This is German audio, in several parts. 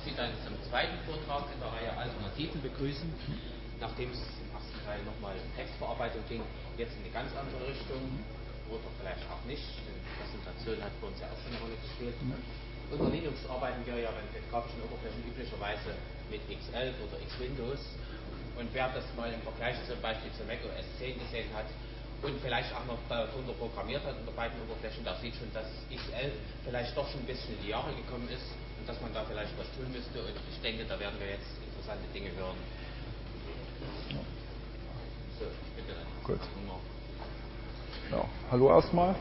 Sie dann zum zweiten Vortrag in der Reihe Alternativen begrüßen. Nachdem es im ersten Teil nochmal Textverarbeitung ging, jetzt in eine ganz andere Richtung oder vielleicht auch nicht. Denn die Präsentation hat für uns ja auch schon eine Rolle gespielt. Unter Linux arbeiten wir ja bei den grafischen Oberflächen üblicherweise mit X11 oder X-Windows. Und wer das mal im Vergleich zum Beispiel zu Mac OS 10 gesehen hat und vielleicht auch noch darunter programmiert hat unter beiden Oberflächen, da sieht schon, dass X11 vielleicht doch schon ein bisschen in die Jahre gekommen ist und dass man da vielleicht was tun müsste. Und ich denke, da werden wir jetzt interessante Dinge hören. So, bitte dann. Gut. Ja, hallo erstmal.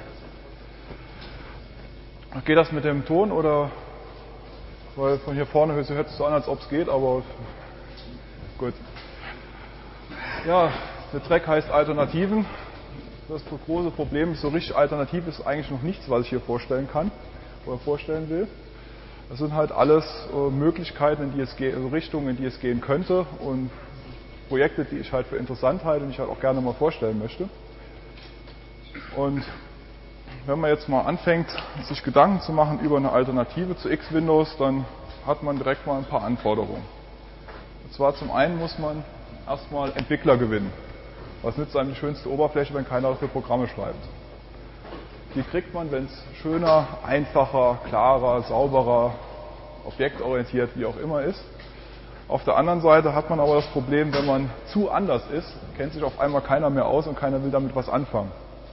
Geht das mit dem Ton oder? Weil von hier vorne hört es so an, als ob es geht, aber gut. Ja, der Track heißt Alternativen. Das große Problem ist, so richtig alternativ ist eigentlich noch nichts, was ich hier vorstellen kann oder vorstellen will. Das sind halt alles Möglichkeiten, in die es geht, also Richtungen, in die es gehen könnte und Projekte, die ich halt für interessant halte und ich halt auch gerne mal vorstellen möchte. Und wenn man jetzt mal anfängt, sich Gedanken zu machen über eine Alternative zu X-Windows, dann hat man direkt mal ein paar Anforderungen. Und zwar zum einen muss man erstmal Entwickler gewinnen. Was nützt einem die schönste Oberfläche, wenn keiner dafür Programme schreibt? Die kriegt man, wenn es schöner, einfacher, klarer, sauberer, objektorientiert, wie auch immer ist. Auf der anderen Seite hat man aber das Problem, wenn man zu anders ist, kennt sich auf einmal keiner mehr aus und keiner will damit was anfangen.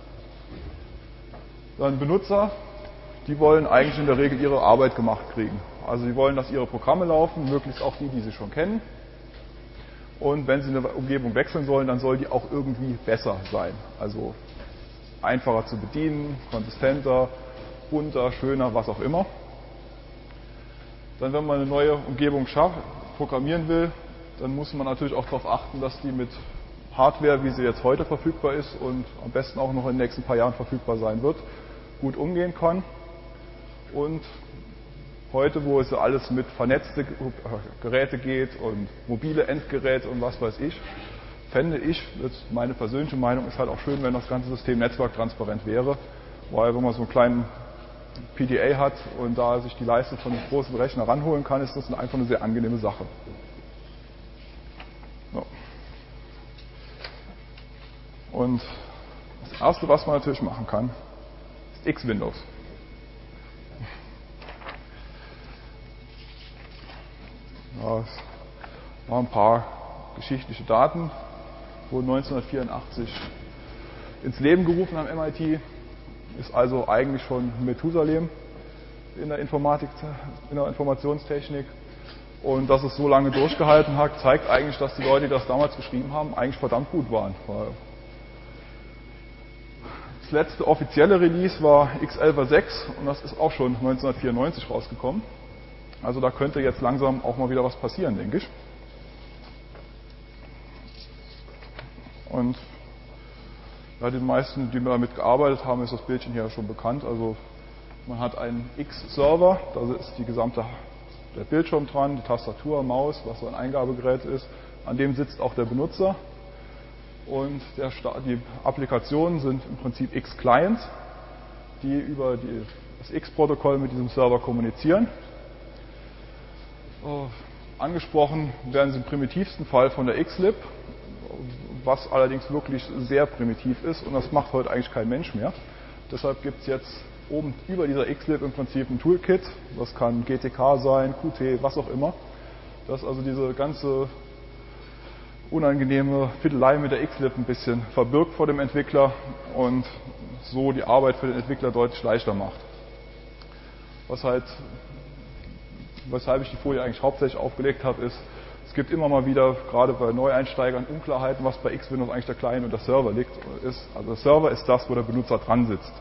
Dann Benutzer, die wollen eigentlich in der Regel ihre Arbeit gemacht kriegen. Also die wollen, dass ihre Programme laufen, möglichst auch die, die sie schon kennen. Und wenn sie eine Umgebung wechseln sollen, dann soll die auch irgendwie besser sein. Also einfacher zu bedienen, konsistenter, bunter, schöner, was auch immer. Dann, wenn man eine neue Umgebung programmieren will, dann muss man natürlich auch darauf achten, dass die mit Hardware, wie sie jetzt heute verfügbar ist und am besten auch noch in den nächsten paar Jahren verfügbar sein wird, gut umgehen kann. Und heute, wo es ja alles mit vernetzte Geräte geht und mobile Endgeräte und was weiß ich, fände ich, meine persönliche Meinung ist halt auch schön, wenn das ganze System netzwerktransparent wäre, weil wenn man so einen kleinen PDA hat und da sich die Leistung von einem großen Rechner ranholen kann, ist das einfach eine sehr angenehme Sache. So. Und das Erste, was man natürlich machen kann, ist X-Windows. Ja, es waren ein paar geschichtliche Daten, wurden 1984 ins Leben gerufen am MIT, ist also eigentlich schon Methusalem in der Informatik, in der Informationstechnik. Und dass es so lange durchgehalten hat, zeigt eigentlich, dass die Leute, die das damals geschrieben haben, eigentlich verdammt gut waren. Das letzte offizielle Release war X11.6 und das ist auch schon 1994 rausgekommen. Also da könnte jetzt langsam auch mal wieder was passieren, denke ich. Und ja, den meisten, die damit gearbeitet haben, ist das Bildchen hier schon bekannt. Also man hat einen X-Server, da ist der Bildschirm dran, die Tastatur, Maus, was so ein Eingabegerät ist. An dem sitzt auch der Benutzer. Und die Applikationen sind im Prinzip X-Clients, die über das X-Protokoll mit diesem Server kommunizieren. Angesprochen werden sie im primitivsten Fall von der Xlib, was allerdings wirklich sehr primitiv ist und das macht heute eigentlich kein Mensch mehr. Deshalb gibt es jetzt oben über dieser Xlib im Prinzip ein Toolkit, das kann GTK sein, Qt, was auch immer, das also diese ganze unangenehme Fiddelei mit der Xlib ein bisschen verbirgt vor dem Entwickler und so die Arbeit für den Entwickler deutlich leichter macht. Weshalb ich die Folie eigentlich hauptsächlich aufgelegt habe, ist, es gibt immer mal wieder, gerade bei Neueinsteigern, Unklarheiten, was bei X-Windows eigentlich der Client und der Server ist. Also der Server ist das, wo der Benutzer dran sitzt.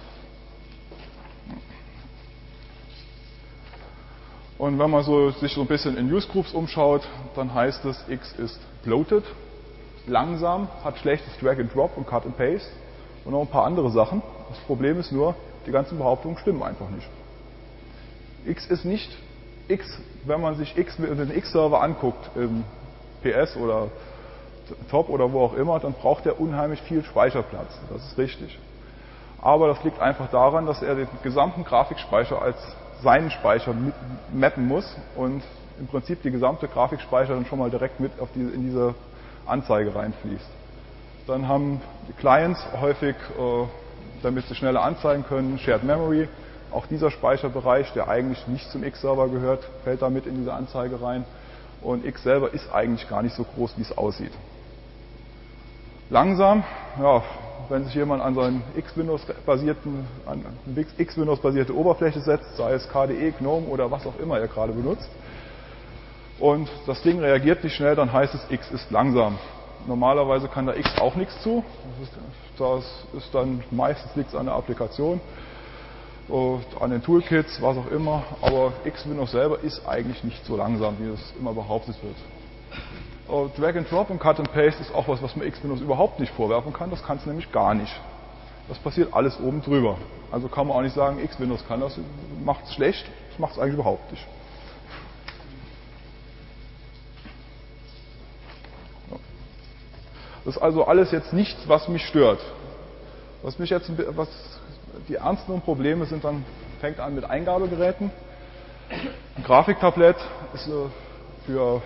Und wenn man sich so ein bisschen in Newsgroups umschaut, dann heißt es, X ist bloated, langsam, hat schlechtes Drag and Drop und Cut and Paste und noch ein paar andere Sachen. Das Problem ist nur, die ganzen Behauptungen stimmen einfach nicht. X ist nicht X, wenn man sich den X-Server anguckt, im PS oder Top oder wo auch immer, dann braucht er unheimlich viel Speicherplatz. Das ist richtig. Aber das liegt einfach daran, dass er den gesamten Grafikspeicher als seinen Speicher mappen muss und im Prinzip die gesamte Grafikspeicher dann schon mal direkt mit in diese Anzeige reinfließt. Dann haben die Clients häufig, damit sie schneller anzeigen können, Shared Memory. Auch dieser Speicherbereich, der eigentlich nicht zum X-Server gehört, fällt damit in diese Anzeige rein. Und X selber ist eigentlich gar nicht so groß, wie es aussieht. Langsam, ja, wenn sich jemand an so eine X-Windows-basierte Oberfläche setzt, sei es KDE, GNOME oder was auch immer er gerade benutzt, und das Ding reagiert nicht schnell, dann heißt es, X ist langsam. Normalerweise kann da X auch nichts zu. Das ist dann meistens nichts an der Applikation, an den Toolkits, was auch immer. Aber X-Windows selber ist eigentlich nicht so langsam, wie es immer behauptet wird. Drag and Drop und Cut and Paste ist auch was man X-Windows überhaupt nicht vorwerfen kann. Das kann es nämlich gar nicht. Das passiert alles oben drüber. Also kann man auch nicht sagen, X-Windows kann das, macht es schlecht. Das macht es eigentlich überhaupt nicht. Das ist also alles jetzt nichts, was mich stört. Was die ernsten Probleme sind, dann fängt an mit Eingabegeräten. Ein Grafiktablett ist für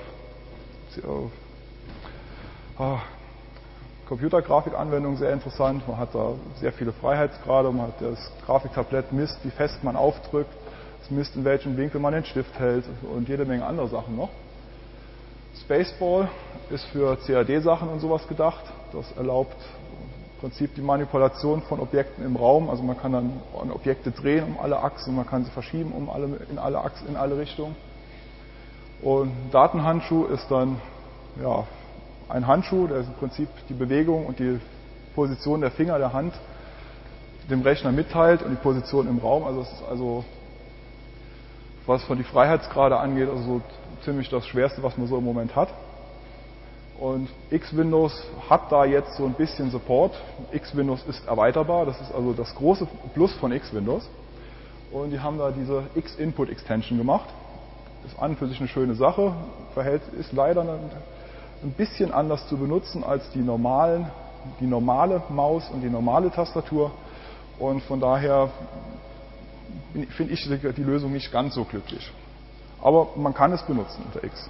Computergrafikanwendungen sehr interessant. Man hat da sehr viele Freiheitsgrade. Man hat das Grafiktablett misst, wie fest man aufdrückt, es misst, in welchem Winkel man den Stift hält und jede Menge andere Sachen noch. Spaceball ist für CAD-Sachen und sowas gedacht. Das erlaubt im Prinzip die Manipulation von Objekten im Raum. Also man kann dann Objekte drehen um alle Achsen, man kann sie verschieben in alle Richtungen. Und ein Datenhandschuh ist dann ein Handschuh, der im Prinzip die Bewegung und die Position der Finger der Hand dem Rechner mitteilt und die Position im Raum. Also es ist also, was von die Freiheitsgrade angeht, also so ziemlich das Schwerste, was man so im Moment hat. Und X-Windows hat da jetzt so ein bisschen Support. X-Windows ist erweiterbar, das ist also das große Plus von X-Windows. Und die haben da diese X-Input-Extension gemacht. Ist an und für sich eine schöne Sache, ist leider ein bisschen anders zu benutzen als die normale Maus und die normale Tastatur. Und von daher finde ich die Lösung nicht ganz so glücklich. Aber man kann es benutzen unter X.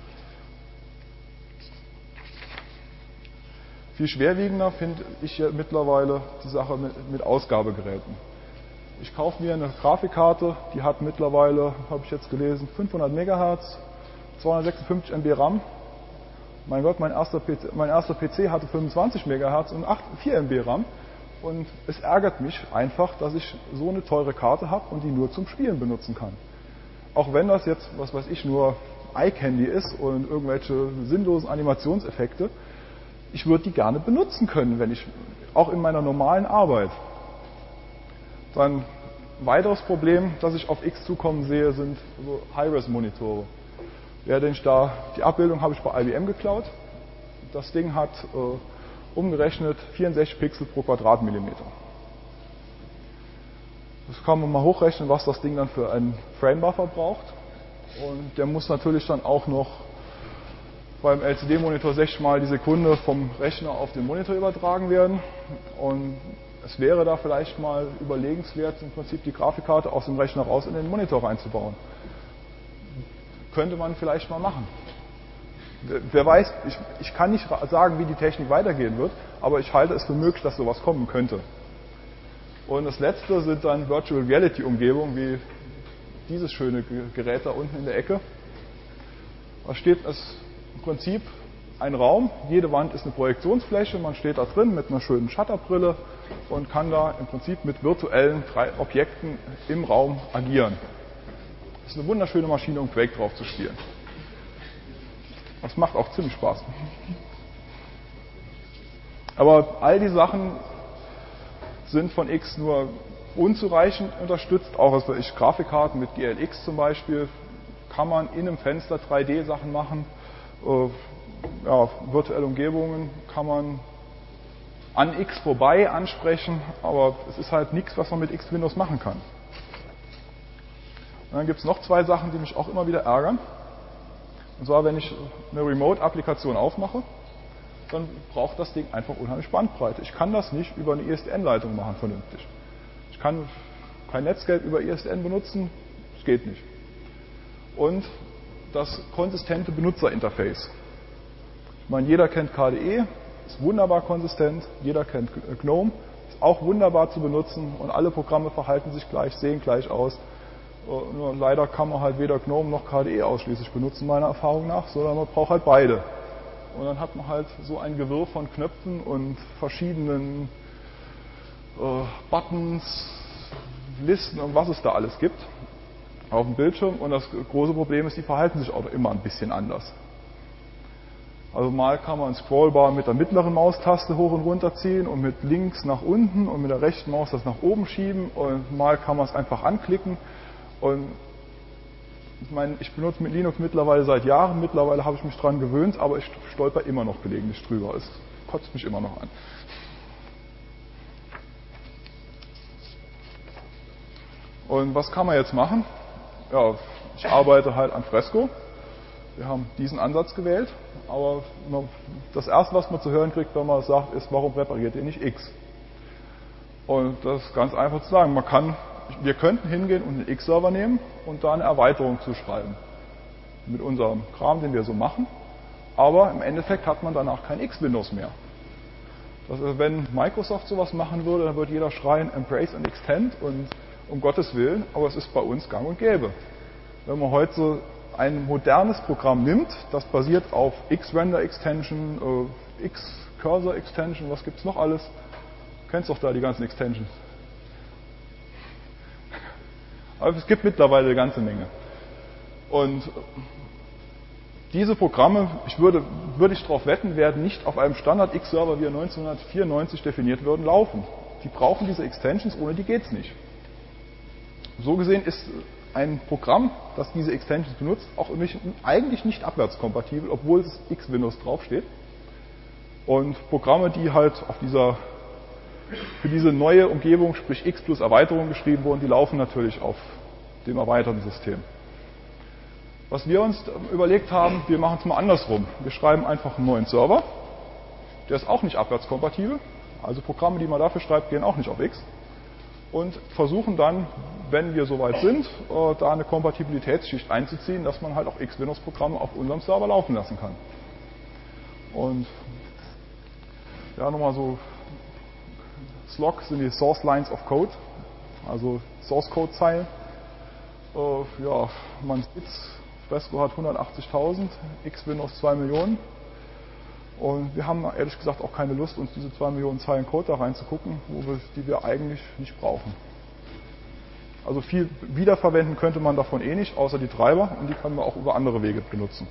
Viel schwerwiegender finde ich ja mittlerweile die Sache mit Ausgabegeräten. Ich kaufe mir eine Grafikkarte, die hat mittlerweile, habe ich jetzt gelesen, 500 MHz, 256 MB RAM. Mein Gott, mein erster PC hatte 25 MHz und 4 MB RAM. Und es ärgert mich einfach, dass ich so eine teure Karte habe und die nur zum Spielen benutzen kann. Auch wenn das jetzt, was weiß ich, nur Eye-Candy ist und irgendwelche sinnlosen Animationseffekte, ich würde die gerne benutzen können, auch in meiner normalen Arbeit. Dann ein weiteres Problem, das ich auf X zukommen sehe, sind so High-Res-Monitore. Die Abbildung habe ich bei IBM geklaut. Das Ding hat umgerechnet 64 Pixel pro Quadratmillimeter. Das kann man mal hochrechnen, was das Ding dann für einen Frame-Buffer braucht. Und der muss natürlich dann auch noch beim LCD-Monitor 60 Mal die Sekunde vom Rechner auf den Monitor übertragen werden. Und es wäre da vielleicht mal überlegenswert, im Prinzip die Grafikkarte aus dem Rechner raus in den Monitor reinzubauen. Könnte man vielleicht mal machen. Wer weiß, ich kann nicht sagen, wie die Technik weitergehen wird, aber ich halte es für möglich, dass sowas kommen könnte. Und das letzte sind dann Virtual Reality Umgebungen, wie dieses schöne Gerät da unten in der Ecke. Da steht es im Prinzip ein Raum, jede Wand ist eine Projektionsfläche, man steht da drin mit einer schönen Shutterbrille und kann da im Prinzip mit virtuellen Objekten im Raum agieren. Das ist eine wunderschöne Maschine, um Quake drauf zu spielen. Das macht auch ziemlich Spaß. Aber all die Sachen sind von X nur unzureichend unterstützt. Auch Grafikkarten mit GLX zum Beispiel kann man in einem Fenster 3D-Sachen machen. Virtuelle Umgebungen kann man an X vorbei ansprechen, aber es ist halt nichts, was man mit X-Windows machen kann. Und dann gibt es noch zwei Sachen, die mich auch immer wieder ärgern. Und zwar, wenn ich eine Remote-Applikation aufmache, dann braucht das Ding einfach unheimlich Bandbreite. Ich kann das nicht über eine ISDN-Leitung machen vernünftig. Ich kann kein Netscape über ISDN benutzen, Das geht nicht. Und das konsistente Benutzerinterface. Ich meine, jeder kennt KDE, ist wunderbar konsistent, jeder kennt GNOME, ist auch wunderbar zu benutzen und alle Programme verhalten sich gleich, sehen gleich aus. Nur leider kann man halt weder GNOME noch KDE ausschließlich benutzen, meiner Erfahrung nach, sondern man braucht halt beide. Und dann hat man halt so ein Gewirr von Knöpfen und verschiedenen Buttons, Listen und was es da alles gibt auf dem Bildschirm. Und das große Problem ist, die verhalten sich auch immer ein bisschen anders. Also mal kann man Scrollbar mit der mittleren Maustaste hoch und runter ziehen und mit links nach unten und mit der rechten Maus das nach oben schieben und mal kann man es einfach anklicken. Und ich meine, ich benutze mit Linux mittlerweile seit Jahren, mittlerweile habe ich mich dran gewöhnt, aber ich stolper immer noch gelegentlich drüber. Es kotzt mich immer noch an. Und was kann man jetzt machen? Ja, ich arbeite halt an Fresco. Wir haben diesen Ansatz gewählt, aber das Erste, was man zu hören kriegt, wenn man das sagt, ist, warum repariert ihr nicht X? Und das ist ganz einfach zu sagen. Wir könnten hingehen und einen X-Server nehmen und da eine Erweiterung zuschreiben. Mit unserem Kram, den wir so machen. Aber im Endeffekt hat man danach kein X-Windows mehr. Das heißt, wenn Microsoft sowas machen würde, dann würde jeder schreien, Embrace and Extend und um Gottes Willen, aber es ist bei uns gang und gäbe. Wenn man heute so ein modernes Programm nimmt, das basiert auf X-Render-Extension, X-Cursor-Extension, was gibt es noch alles? Du kennst doch da die ganzen Extensions. Aber es gibt mittlerweile eine ganze Menge. Und diese Programme, würde ich darauf wetten, werden nicht auf einem Standard-X-Server, wie er 1994 definiert würden, laufen. Die brauchen diese Extensions, ohne die geht es nicht. So gesehen ist ein Programm, das diese Extensions benutzt, auch eigentlich nicht abwärtskompatibel, obwohl es X-Windows draufsteht. Und Programme, die halt für diese neue Umgebung, sprich X plus Erweiterung geschrieben wurden, die laufen natürlich auf dem erweiterten System. Was wir uns überlegt haben, wir machen es mal andersrum. Wir schreiben einfach einen neuen Server, der ist auch nicht abwärtskompatibel, also Programme, die man dafür schreibt, gehen auch nicht auf X. Und versuchen dann, wenn wir soweit sind, da eine Kompatibilitätsschicht einzuziehen, dass man halt auch X-Windows-Programme auf unserem Server laufen lassen kann. Und ja, nochmal so, SLOC sind die Source Lines of Code, also Source-Code-Zeilen. Ja, man sieht, Fresco hat 180.000, X-Windows 2 Millionen. Und wir haben ehrlich gesagt auch keine Lust, uns diese 2 Millionen Zeilen Code da reinzugucken, die wir eigentlich nicht brauchen. Also viel wiederverwenden könnte man davon eh nicht, außer die Treiber, und die können wir auch über andere Wege benutzen.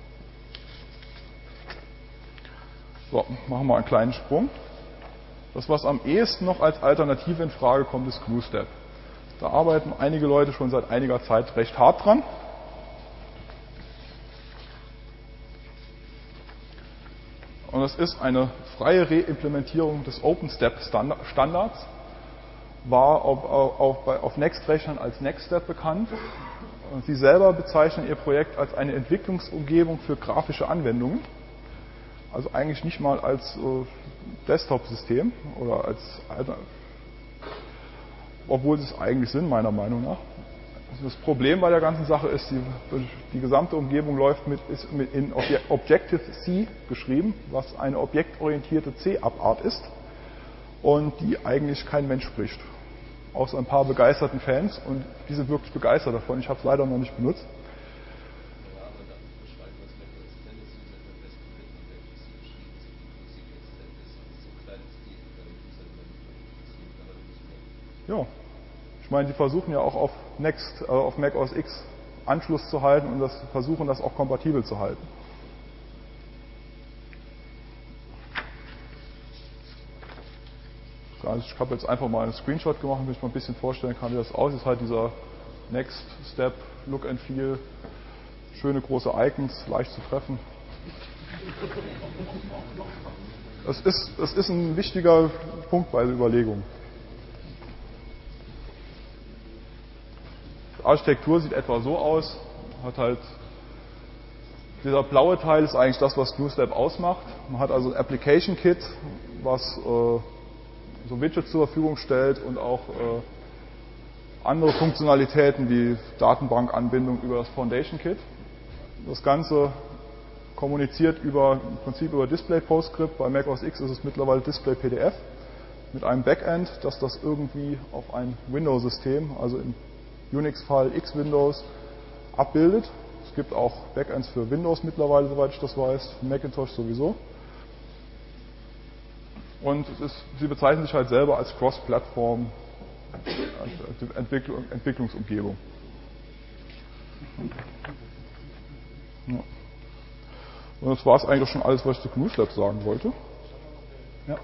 So, machen wir einen kleinen Sprung. Das, was am ehesten noch als Alternative in Frage kommt, ist GNU-Step. Da arbeiten einige Leute schon seit einiger Zeit recht hart dran. Und das ist eine freie Reimplementierung des OpenStep-Standards, war auf Next-Rechnern als NextStep bekannt. Und sie selber bezeichnen ihr Projekt als eine Entwicklungsumgebung für grafische Anwendungen. Also eigentlich nicht mal als Desktop-System, oder obwohl sie es eigentlich sind, meiner Meinung nach. Das Problem bei der ganzen Sache ist, die gesamte Umgebung ist in Objective-C geschrieben, was eine objektorientierte C-Abart ist und die eigentlich kein Mensch spricht. Außer ein paar begeisterten Fans, und die sind wirklich begeistert davon. Ich habe es leider noch nicht benutzt. Ja, ich meine, die versuchen ja auch auf Mac OS X Anschluss zu halten und versuchen das auch kompatibel zu halten. Also ich habe jetzt einfach mal einen Screenshot gemacht, damit ich mal ein bisschen vorstellen kann, wie das aussieht. Das ist halt dieser Next Step Look and Feel, schöne große Icons, leicht zu treffen. Das ist ein wichtiger Punkt bei der Überlegung. Die Architektur sieht etwa so aus, dieser blaue Teil ist eigentlich das, was GNU-Step ausmacht. Man hat also ein Application Kit, was so Widgets zur Verfügung stellt und auch andere Funktionalitäten wie Datenbankanbindung über das Foundation Kit. Das Ganze kommuniziert im Prinzip über Display PostScript. Bei Mac OS X ist es mittlerweile Display PDF mit einem Backend, das das irgendwie auf ein Windows-System, also im Unix-Fall X-Windows, abbildet. Es gibt auch Backends für Windows mittlerweile, soweit ich das weiß, für Macintosh sowieso. Und sie bezeichnen sich halt selber als Cross-Plattform Entwicklungsumgebung. Ja. Und das war es eigentlich schon alles, was ich zu GNU Labs sagen wollte. Ja.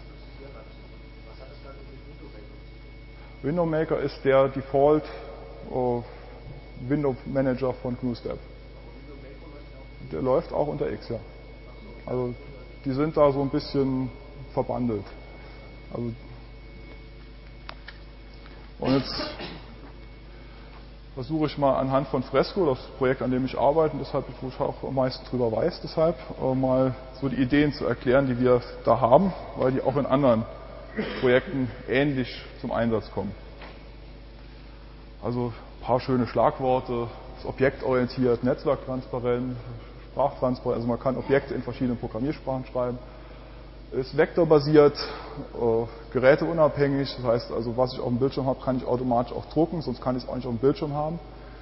Window Maker ist der Default Window Manager von GNU Labs. Der läuft auch unter X, ja. Also die sind da so ein bisschen verbandelt. Also, und jetzt versuche ich mal anhand von Fresco, das Projekt, an dem ich arbeite, und deshalb, wo ich auch am meisten drüber weiß, deshalb mal so die Ideen zu erklären, die wir da haben, weil die auch in anderen Projekten ähnlich zum Einsatz kommen. Also ein paar schöne Schlagworte, ist objektorientiert, netzwerktransparent, sprachtransparent, also man kann Objekte in verschiedenen Programmiersprachen schreiben. Ist vektorbasiert, geräteunabhängig, das heißt also, was ich auf dem Bildschirm habe, kann ich automatisch auch drucken, sonst kann ich es auch nicht auf dem Bildschirm haben.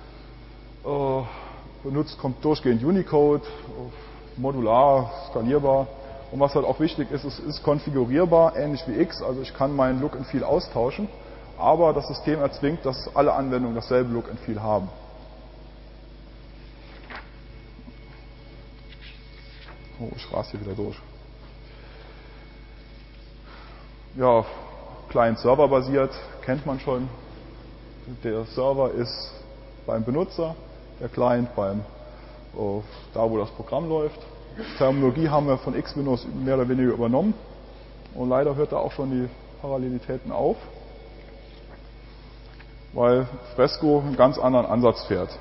Kommt durchgehend Unicode, modular, skalierbar. Und was halt auch wichtig ist, es ist konfigurierbar, ähnlich wie X, also ich kann meinen Look and Feel austauschen, aber das System erzwingt, dass alle Anwendungen dasselbe Look and Feel haben. Oh, ich rase hier wieder durch. Ja, Client-Server basiert, kennt man schon. Der Server ist beim Benutzer, der Client da, wo das Programm läuft. Terminologie haben wir von X-Windows mehr oder weniger übernommen. Und leider hört da auch schon die Parallelitäten auf, weil Fresco einen ganz anderen Ansatz fährt.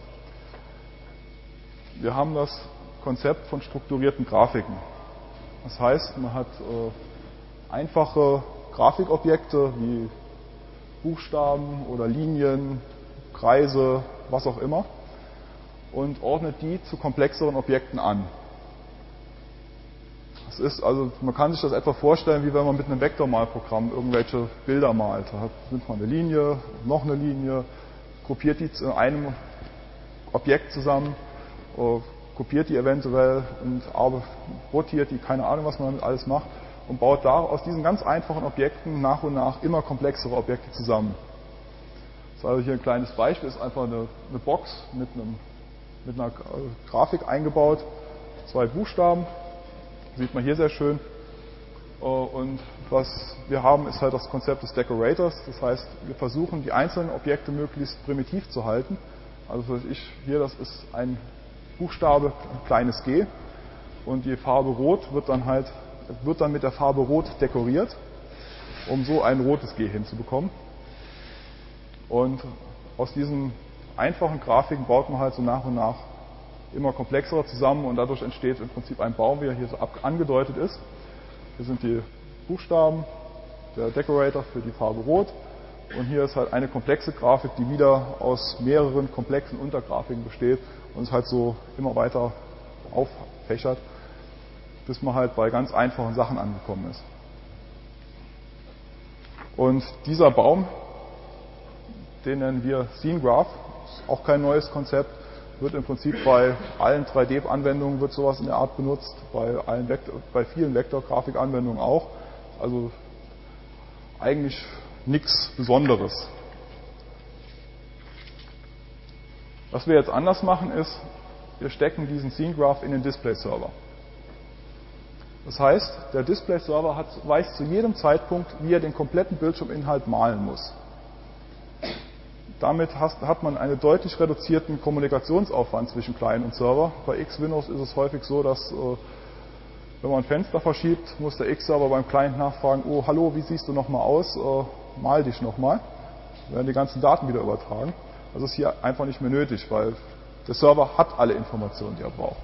Wir haben das Konzept von strukturierten Grafiken. Das heißt, man hat einfache Grafikobjekte wie Buchstaben oder Linien, Kreise, was auch immer, und ordnet die zu komplexeren Objekten an. Das ist also, man kann sich das etwa vorstellen, wie wenn man mit einem Vektormalprogramm irgendwelche Bilder malt. Da nimmt man eine Linie, noch eine Linie, gruppiert die zu einem Objekt zusammen, kopiert die eventuell und rotiert die, keine Ahnung, was man damit alles macht, und baut da aus diesen ganz einfachen Objekten nach und nach immer komplexere Objekte zusammen. Das ist also hier ein kleines Beispiel, ist einfach eine Box mit einer Grafik eingebaut, 2 Buchstaben, sieht man hier sehr schön. Und was wir haben, ist halt das Konzept des Decorators, das heißt, wir versuchen die einzelnen Objekte möglichst primitiv zu halten. Also hier, das ist ein Buchstabe, ein kleines g, und die Farbe Rot wird dann mit der Farbe Rot dekoriert, um so ein rotes G hinzubekommen. Und aus diesen einfachen Grafiken baut man halt so nach und nach immer komplexere zusammen, und dadurch entsteht im Prinzip ein Baum, wie er hier so angedeutet ist. Hier sind die Buchstaben, der Decorator für die Farbe Rot, und hier ist halt eine komplexe Grafik, die wieder aus mehreren komplexen Untergrafiken besteht und es halt so immer weiter auffächert, bis man halt bei ganz einfachen Sachen angekommen ist. Und dieser Baum, den nennen wir Scene Graph, ist auch kein neues Konzept, wird im Prinzip bei allen 3D-Anwendungen wird sowas in der Art benutzt, bei vielen Vektorgrafikanwendungen auch. Also eigentlich nichts Besonderes. Was wir jetzt anders machen ist, wir stecken diesen Scene Graph in den Display-Server. Das heißt, der Display-Server weiß zu jedem Zeitpunkt, wie er den kompletten Bildschirminhalt malen muss. Damit hat man einen deutlich reduzierten Kommunikationsaufwand zwischen Client und Server. Bei X-Windows ist es häufig so, dass wenn man ein Fenster verschiebt, muss der X-Server beim Client nachfragen, oh, hallo, wie siehst du nochmal aus? Mal dich nochmal. Dann werden die ganzen Daten wieder übertragen. Das ist hier einfach nicht mehr nötig, weil der Server hat alle Informationen, die er braucht.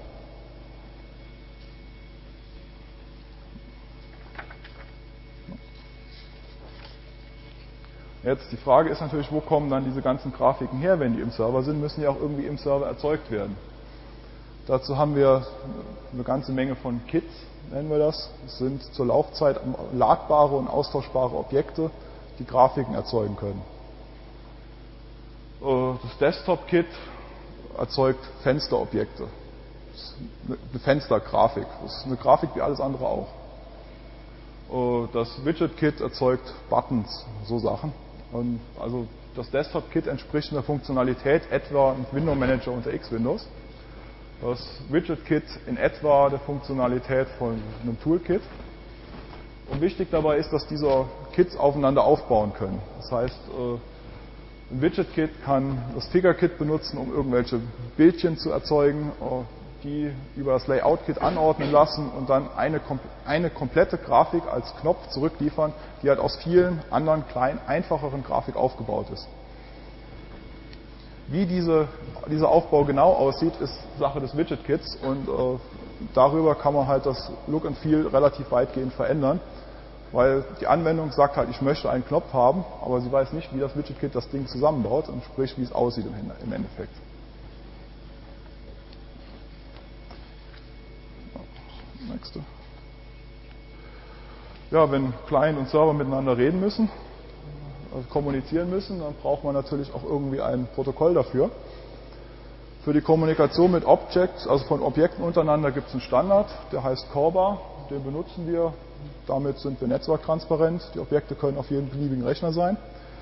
Jetzt die Frage ist natürlich, wo kommen dann diese ganzen Grafiken her, wenn die im Server sind, müssen die auch irgendwie im Server erzeugt werden. Dazu haben wir eine ganze Menge von Kits, nennen wir das. Das sind zur Laufzeit ladbare und austauschbare Objekte, die Grafiken erzeugen können. Das Desktop-Kit erzeugt Fensterobjekte. Das ist eine Fenstergrafik. Das ist eine Grafik wie alles andere auch. Das Widget-Kit erzeugt Buttons, so Sachen. Und also das Desktop-Kit entspricht einer Funktionalität etwa ein Window-Manager unter X-Windows. Das Widget-Kit in etwa der Funktionalität von einem Toolkit. Und wichtig dabei ist, dass diese Kits aufeinander aufbauen können. Das heißt, ein Widget-Kit kann das Figure-Kit benutzen, um irgendwelche Bildchen zu erzeugen, die über das Layout-Kit anordnen lassen und dann eine komplette Grafik als Knopf zurückliefern, die halt aus vielen anderen kleinen, einfacheren Grafik aufgebaut ist. Wie dieser Aufbau genau aussieht, ist Sache des Widget-Kits und darüber kann man halt das Look and Feel relativ weitgehend verändern, weil die Anwendung sagt halt, ich möchte einen Knopf haben, aber sie weiß nicht, wie das Widget-Kit das Ding zusammenbaut und sprich, wie es aussieht im Endeffekt. Nächste. Ja, wenn Client und Server miteinander reden müssen, also kommunizieren müssen, dann braucht man natürlich auch irgendwie ein Protokoll dafür. Für die Kommunikation mit Objects, also von Objekten untereinander, gibt es einen Standard, der heißt CORBA, den benutzen wir. Damit sind wir netzwerktransparent. Die Objekte können auf jedem beliebigen Rechner sein.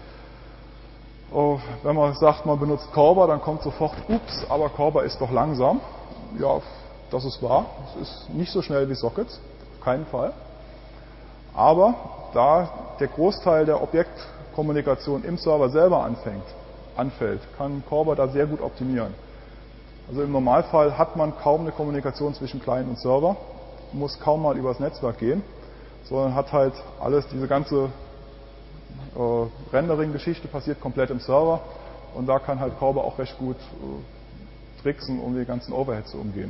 Wenn man sagt, man benutzt CORBA, dann kommt sofort, ups, aber CORBA ist doch langsam. Ja, das ist wahr. Es ist nicht so schnell wie Sockets, auf keinen Fall. Aber da der Großteil der Objektkommunikation im Server selber anfällt, kann CORBA da sehr gut optimieren. Also im Normalfall hat man kaum eine Kommunikation zwischen Client und Server, muss kaum mal übers Netzwerk gehen, sondern hat halt alles, diese ganze Rendering-Geschichte passiert komplett im Server und da kann halt CORBA auch recht gut tricksen, um die ganzen Overheads zu umgehen.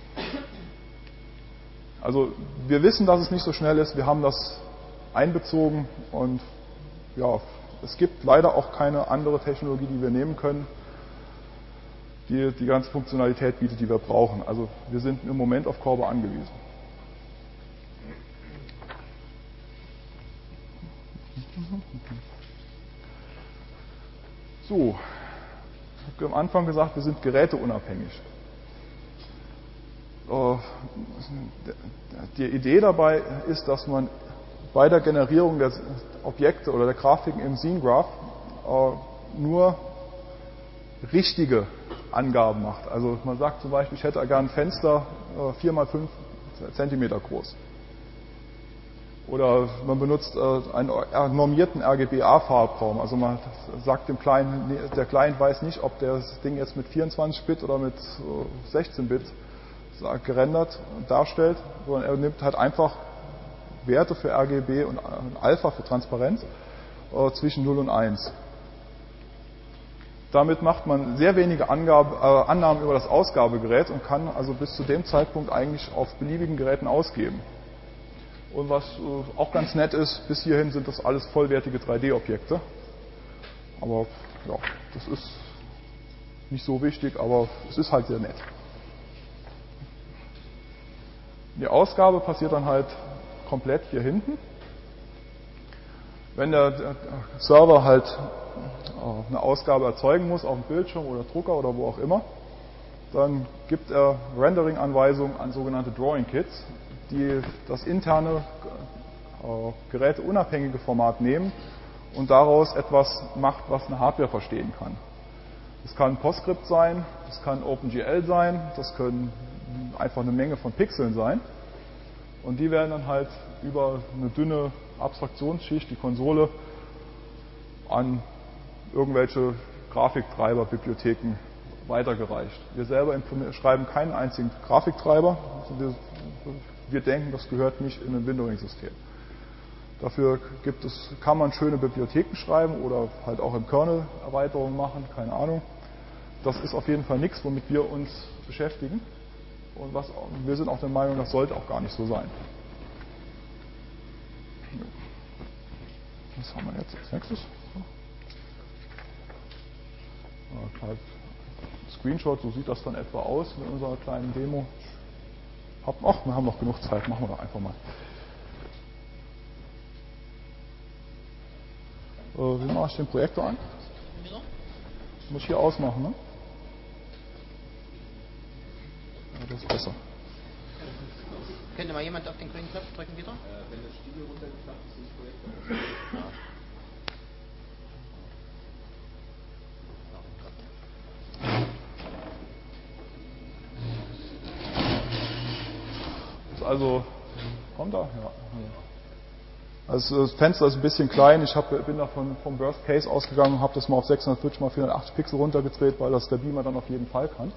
Also wir wissen, dass es nicht so schnell ist, wir haben das einbezogen und ja, es gibt leider auch keine andere Technologie, die wir nehmen können, die die ganze Funktionalität bietet, die wir brauchen. Also wir sind im Moment auf CORBA angewiesen. So, ich habe am Anfang gesagt, wir sind geräteunabhängig. Die Idee dabei ist, dass man bei der Generierung der Objekte oder der Grafiken im Scene Graph nur richtige Angaben macht. Also man sagt zum Beispiel, ich hätte gerne ein Fenster 4 x 5 cm groß. Oder man benutzt einen normierten RGBA-Farbraum. Also man sagt dem Client, der Client weiß nicht, ob das Ding jetzt mit 24-Bit oder mit 16-Bit gerendert darstellt, sondern er nimmt halt einfach Werte für RGB und Alpha für Transparenz zwischen 0 und 1. Damit macht man sehr wenige Annahmen über das Ausgabegerät und kann also bis zu dem Zeitpunkt eigentlich auf beliebigen Geräten ausgeben. Und was auch ganz nett ist, bis hierhin sind das alles vollwertige 3D-Objekte. Aber ja, das ist nicht so wichtig, aber es ist halt sehr nett. Die Ausgabe passiert dann halt komplett hier hinten. Wenn der Server halt eine Ausgabe erzeugen muss auf dem Bildschirm oder Drucker oder wo auch immer, dann gibt er Rendering-Anweisungen an sogenannte Drawing-Kits, die das interne geräteunabhängige Format nehmen und daraus etwas macht, was eine Hardware verstehen kann. Das kann PostScript sein, das kann OpenGL sein, das können einfach eine Menge von Pixeln sein. Und die werden dann halt über eine dünne Abstraktionsschicht, die Konsole, an irgendwelche Grafiktreiber, Bibliotheken weitergereicht. Wir selber schreiben keinen einzigen Grafiktreiber. Also wir denken, das gehört nicht in ein Windowing-System. Dafür kann man schöne Bibliotheken schreiben oder halt auch im Kernel Erweiterungen machen, keine Ahnung. Das ist auf jeden Fall nichts, womit wir uns beschäftigen. Und wir sind auch der Meinung, das sollte auch gar nicht so sein. Was haben wir jetzt als nächstes? Screenshot, so sieht das dann etwa aus mit unserer kleinen Demo. Wir haben noch genug Zeit, machen wir doch einfach mal. Wie mache ich den Projektor an? Muss ich hier ausmachen, ne? Ja, das ist besser. Könnte mal jemand auf den grünen Knopf drücken wieder? Wenn das Studio runtergeklappt ist, ist das Projektor. Also, kommt da? Ja. Also das Fenster ist ein bisschen klein. Ich bin da vom Worst Case ausgegangen und habe das mal auf 640 x 480 Pixel runtergedreht, weil das der Beamer dann auf jeden Fall kann.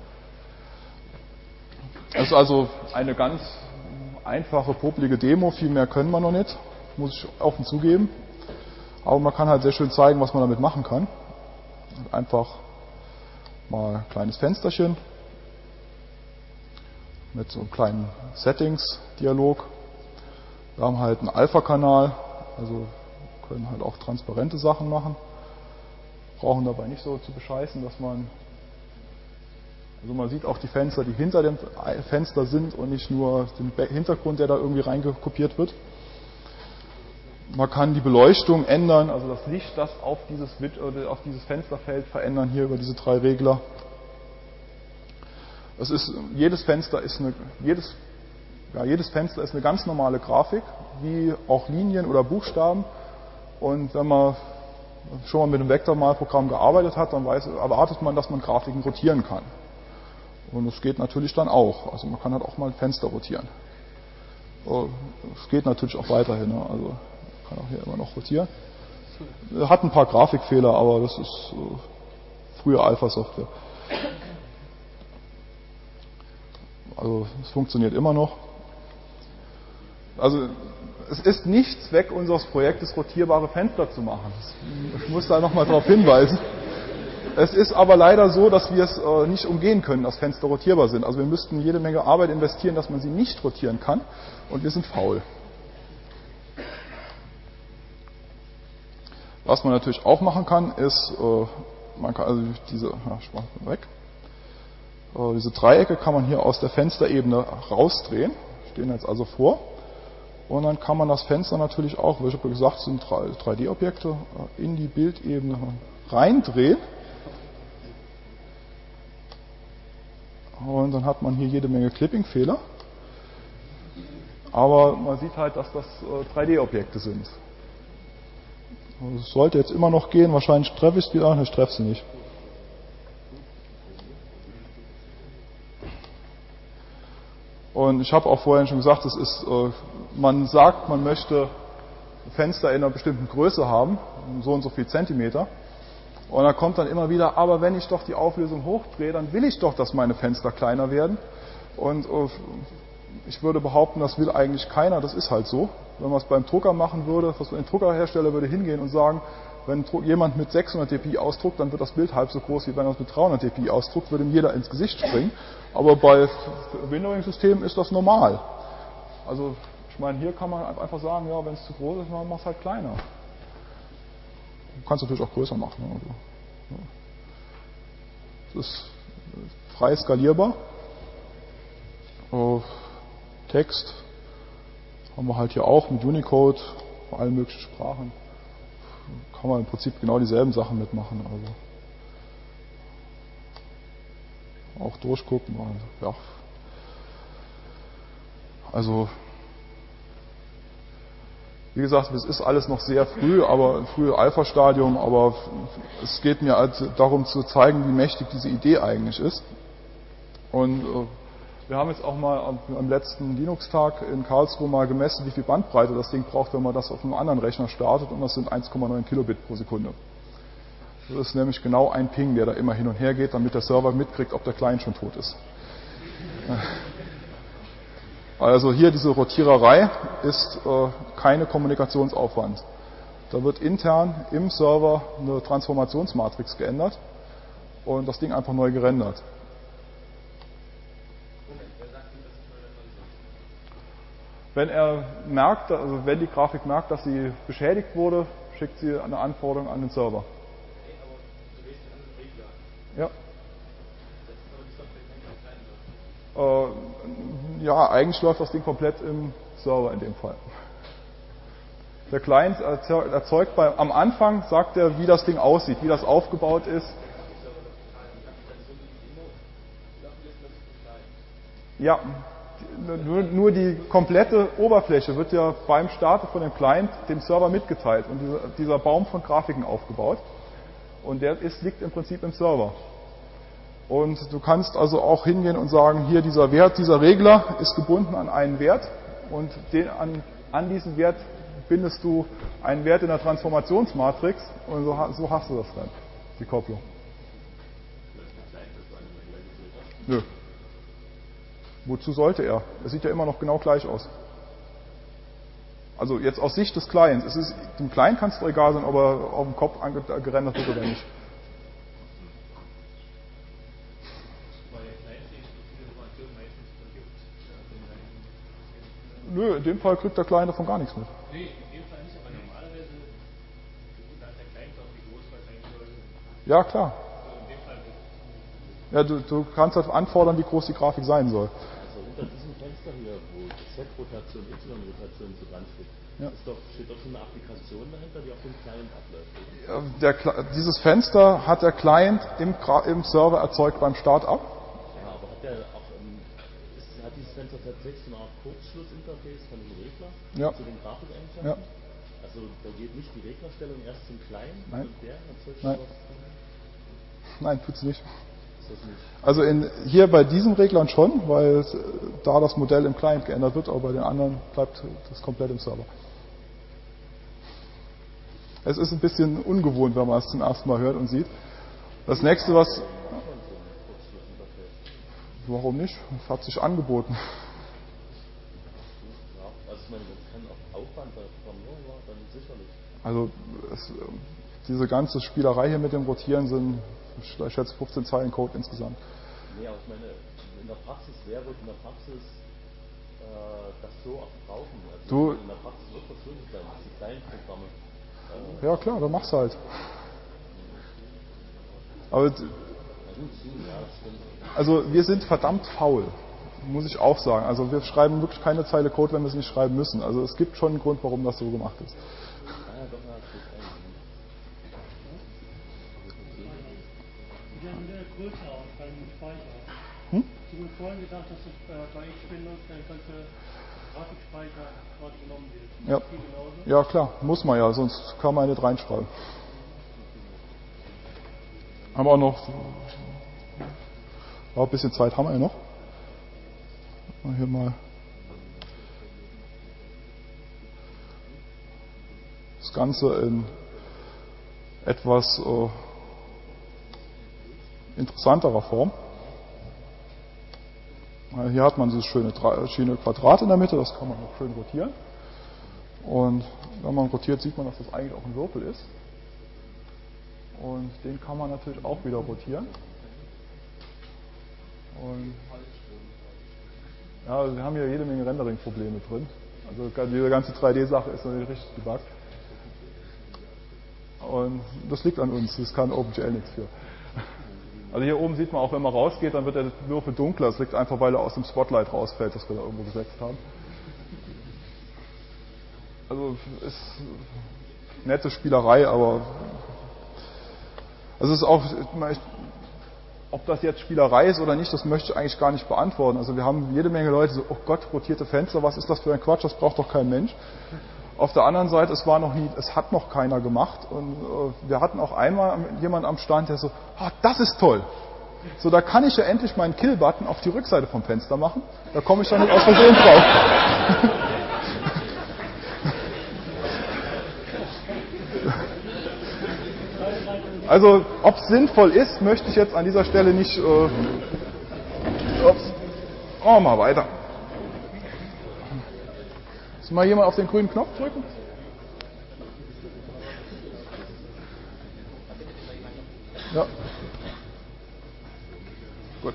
Das ist also eine ganz einfache, popelige Demo. Viel mehr können wir noch nicht, muss ich offen zugeben. Aber man kann halt sehr schön zeigen, was man damit machen kann. Einfach mal ein kleines Fensterchen mit so einem kleinen Settings-Dialog. Wir haben halt einen Alpha-Kanal, also können halt auch transparente Sachen machen. Brauchen dabei nicht so zu bescheißen, dass man sieht auch die Fenster, die hinter dem Fenster sind und nicht nur den Hintergrund, der da irgendwie reingekopiert wird. Man kann die Beleuchtung ändern, also das Licht, das auf dieses Fenster fällt, verändern hier über diese 3 Regler. Jedes Fenster ist eine ganz normale Grafik, wie auch Linien oder Buchstaben. Und wenn man schon mal mit einem Vektormalprogramm gearbeitet hat, dann erwartet man, dass man Grafiken rotieren kann. Und das geht natürlich dann auch. Also man kann halt auch mal ein Fenster rotieren. Es geht natürlich auch weiterhin. Ne? Also man kann auch hier immer noch rotieren. Hat ein paar Grafikfehler, aber das ist frühe Alpha-Software. Also es funktioniert immer noch. Also es ist nicht Zweck unseres Projektes, rotierbare Fenster zu machen. Ich muss da nochmal darauf hinweisen. Es ist aber leider so, dass wir es nicht umgehen können, dass Fenster rotierbar sind. Also wir müssten jede Menge Arbeit investieren, dass man sie nicht rotieren kann. Und wir sind faul. Was man natürlich auch machen kann, ist, man kann also diese Dreiecke kann man hier aus der Fensterebene rausdrehen. Stehen jetzt also vor. Und dann kann man das Fenster natürlich auch, wie ich habe gesagt, es sind 3D-Objekte, in die Bildebene reindrehen. Und dann hat man hier jede Menge Clipping-Fehler. Aber man sieht halt, dass das 3D-Objekte sind. Es sollte jetzt immer noch gehen, wahrscheinlich treffe ich es wieder, ich treffe sie nicht. Und ich habe auch vorhin schon gesagt, man sagt, man möchte Fenster in einer bestimmten Größe haben, so und so viel Zentimeter. Und dann kommt dann immer wieder, aber wenn ich doch die Auflösung hochdrehe, dann will ich doch, dass meine Fenster kleiner werden. Und ich würde behaupten, das will eigentlich keiner, das ist halt so. Wenn man es beim Drucker machen würde, ein Druckerhersteller würde hingehen und sagen, wenn jemand mit 600 dpi ausdruckt, dann wird das Bild halb so groß, wie wenn er es mit 300 dpi ausdruckt, würde ihm jeder ins Gesicht springen. Aber bei Windowing-Systemen ist das normal. Also ich meine, hier kann man einfach sagen, ja, wenn es zu groß ist, dann mach es halt kleiner. Du kannst natürlich auch größer machen. Also, das ist frei skalierbar. Text haben wir halt hier auch mit Unicode, bei allen möglichen Sprachen. Kann man im Prinzip genau dieselben Sachen mitmachen. Also auch durchgucken. Ja. Also wie gesagt, es ist alles noch sehr früh, aber ein frühes Alpha-Stadium, aber es geht mir halt darum zu zeigen, wie mächtig diese Idee eigentlich ist. Und wir haben jetzt auch mal am letzten Linux-Tag in Karlsruhe mal gemessen, wie viel Bandbreite das Ding braucht, wenn man das auf einem anderen Rechner startet, und das sind 1,9 Kilobit pro Sekunde. Das ist nämlich genau ein Ping, der da immer hin und her geht, damit der Server mitkriegt, ob der Client schon tot ist. Also hier diese Rotiererei ist keine Kommunikationsaufwand. Da wird intern im Server eine Transformationsmatrix geändert und das Ding einfach neu gerendert. Wenn er merkt, also wenn die Grafik merkt, dass sie beschädigt wurde, schickt sie eine Anforderung an den Server. Ja. Ja, eigentlich läuft das Ding komplett im Server in dem Fall. Der Client erzeugt am Anfang, sagt er, wie das Ding aussieht, wie das aufgebaut ist. Ja, nur die komplette Oberfläche wird ja beim Starten von dem Client dem Server mitgeteilt und dieser Baum von Grafiken aufgebaut. Und der liegt im Prinzip im Server. Und du kannst also auch hingehen und sagen, hier dieser Wert, dieser Regler ist gebunden an einen Wert und an diesen Wert bindest du einen Wert in der Transformationsmatrix und so hast du das dann, die Kopplung. Nö. Wozu sollte er? Er sieht ja immer noch genau gleich aus. Also jetzt aus Sicht des Clients. Dem Client kann es doch egal sein, ob er auf dem Kopf gerendert wird oder nicht. Nö, in dem Fall kriegt der Client davon gar nichts mit. Nee, in dem Fall nicht, aber normalerweise sagt der Client doch, wie groß was sein soll. Ja, klar. Also in dem Fall Ja, du kannst halt anfordern, wie groß die Grafik sein soll. Also unter diesem Fenster hier, wo Z-Rotation, Y-Rotation so dran steht, Ja. steht doch schon eine Applikation dahinter, die auf dem Client abläuft. Dieses Fenster hat der Client im Server erzeugt beim Start-up. Ja, aber hat der auch hat dieses Fenster tatsächlich so eine Art Kurzschlussinterface von dem Regler zu den Grafikeigenschaften? Ja. Also da geht nicht die Reglerstellung erst zum Client Nein. und der erzeugt Nein. was? Nein, tut's nicht. Ist das nicht? Also hier bei diesen Reglern schon, weil da das Modell im Client geändert wird, aber bei den anderen bleibt das komplett im Server. Es ist ein bisschen ungewohnt, wenn man es zum ersten Mal hört und sieht. Das nächste, was... Warum nicht? Es hat sich angeboten. Ja, also ich meine, das kann auch Aufwand bei Programmierung war, dann sicherlich. Also diese ganze Spielerei hier mit dem Rotieren sind, ich schätze, 15 Zeilen Code insgesamt. Nee, aber ich meine, in der Praxis, wer wird in der Praxis das so oft brauchen? Also in der Praxis wird das schwierig sein, die kleinen Programme. Ja klar, dann mach's halt. Aber also wir sind verdammt faul, muss ich auch sagen. Also wir schreiben wirklich keine Zeile Code, wenn wir es nicht schreiben müssen. Also es gibt schon einen Grund, warum das so gemacht ist. Wie sieht denn der Größe aus beim Speicher? Ich habe mir vorhin gedacht, dass es bei X-Windows der ganze Grafikspeicher quasi genommen wird. Ja. Ist das genauso? Ja klar, muss man ja, sonst kann man nicht reinschreiben. Haben wir auch noch ein bisschen Zeit haben wir ja noch. Hier mal das Ganze in etwas interessanterer Form. Hier hat man dieses schöne Quadrat in der Mitte, das kann man noch schön rotieren. Und wenn man rotiert, sieht man, dass das eigentlich auch ein Würfel ist. Und den kann man natürlich auch wieder rotieren. Und ja, wir haben hier jede Menge Rendering-Probleme drin. Also diese ganze 3D-Sache ist natürlich richtig gebuggt. Und das liegt an uns, das kann OpenGL nichts für. Also hier oben sieht man auch, wenn man rausgeht, dann wird der Würfel dunkler. Das liegt einfach, weil er aus dem Spotlight rausfällt, das wir da irgendwo gesetzt haben. Also ist nette Spielerei, aber also es ist auch, ob das jetzt Spielerei ist oder nicht, das möchte ich eigentlich gar nicht beantworten. Also wir haben jede Menge Leute so, oh Gott, rotierte Fenster, was ist das für ein Quatsch, das braucht doch kein Mensch. Auf der anderen Seite, es hat noch keiner gemacht und wir hatten auch einmal jemanden am Stand, der so, das ist toll. So, da kann ich ja endlich meinen Kill-Button auf die Rückseite vom Fenster machen, da komme ich dann nicht aus Versehen drauf. Also, ob es sinnvoll ist, möchte ich jetzt an dieser Stelle nicht. Mal weiter. Muss mal jemand auf den grünen Knopf drücken? Ja. Gut.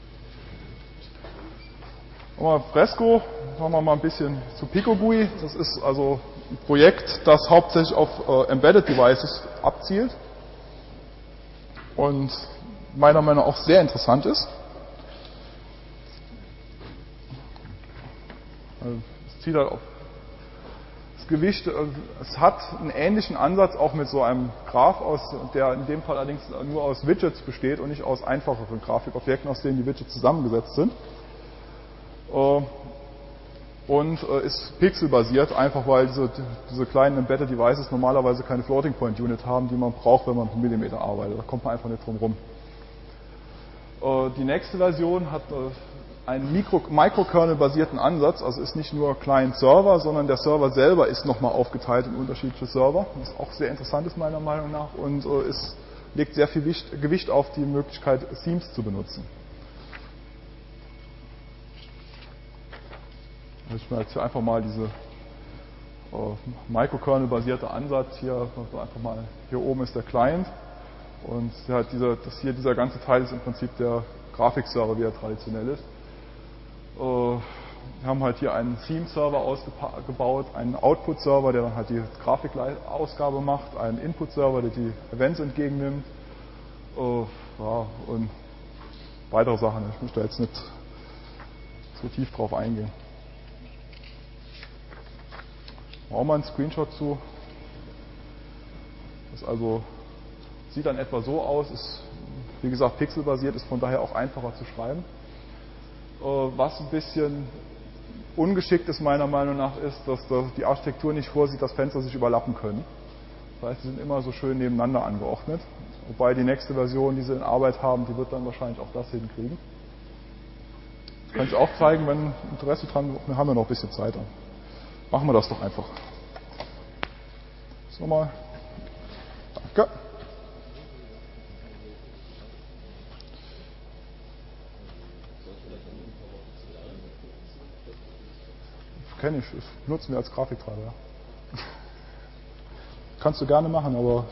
Nochmal Fresco, machen wir mal ein bisschen zu PicoGUI. Das ist also ein Projekt, das hauptsächlich auf Embedded Devices abzielt. Und meiner Meinung nach auch sehr interessant ist. Es zieht halt auf das Gewicht, es hat einen ähnlichen Ansatz auch mit so einem Graph, der in dem Fall allerdings nur aus Widgets besteht und nicht aus einfacheren Grafikobjekten, aus denen die Widgets zusammengesetzt sind. Und ist pixelbasiert, einfach weil diese kleinen Embedded Devices normalerweise keine Floating Point Unit haben, die man braucht, wenn man mit Millimeter arbeitet. Da kommt man einfach nicht drum rum. Die nächste Version hat einen Microkernel-basierten Ansatz, also ist nicht nur Client-Server, sondern der Server selber ist nochmal aufgeteilt in unterschiedliche Server, was auch sehr interessant ist meiner Meinung nach und legt sehr viel Gewicht auf die Möglichkeit, Themes zu benutzen. Also ich mache jetzt hier einfach mal diese Microkernel-basierte Ansatz hier, einfach mal, hier oben ist der Client und halt dieser ganze Teil ist im Prinzip der Grafikserver, wie er traditionell ist. Wir haben halt hier einen Theme-Server ausgebaut, einen Output-Server, der dann halt die Grafikausgabe macht, einen Input-Server, der die Events entgegennimmt, ja, und weitere Sachen. Ich möchte da jetzt nicht so tief drauf eingehen. Auch mal einen Screenshot zu. Das also sieht dann etwa so aus, ist wie gesagt pixelbasiert, ist von daher auch einfacher zu schreiben. Was ein bisschen ungeschickt ist meiner Meinung nach ist, dass die Architektur nicht vorsieht, dass Fenster sich überlappen können. Das heißt, sie sind immer so schön nebeneinander angeordnet. Wobei die nächste Version, die sie in Arbeit haben, die wird dann wahrscheinlich auch das hinkriegen. Das kann ich auch zeigen, wenn Interesse dran, wir haben ja noch ein bisschen Zeit. Dann machen wir das doch einfach. So mal. Danke. Kenne ich, das benutzen wir als Grafiktreiber. Ja. Kannst du gerne machen, aber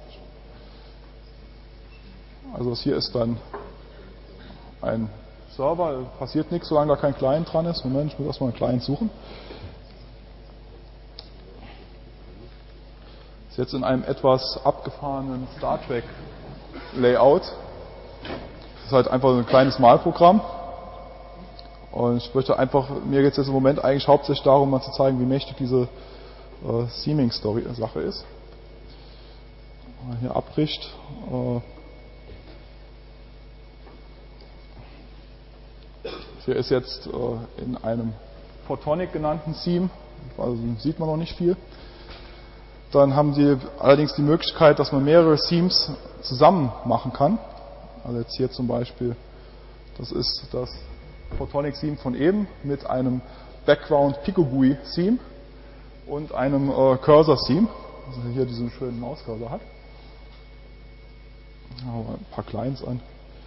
also das hier ist dann ein Server, passiert nichts, solange da kein Client dran ist. Moment, ich muss erstmal einen Client suchen. Ist jetzt in einem etwas abgefahrenen Star Trek Layout. Das ist halt einfach ein kleines Malprogramm. Und ich möchte einfach, mir geht es jetzt im Moment eigentlich hauptsächlich darum, mal zu zeigen, wie mächtig diese Theming-Story-Sache ist. Hier abbricht. Hier ist jetzt in einem Photonic genannten Theme, also sieht man noch nicht viel. Dann haben Sie allerdings die Möglichkeit, dass man mehrere Themes zusammen machen kann. Also jetzt hier zum Beispiel, das ist das Photonic Theme von eben mit einem Background Picobui Theme und einem Cursor Theme, also hier diesen schönen Mauscursor hat. Aber ein paar Clients an.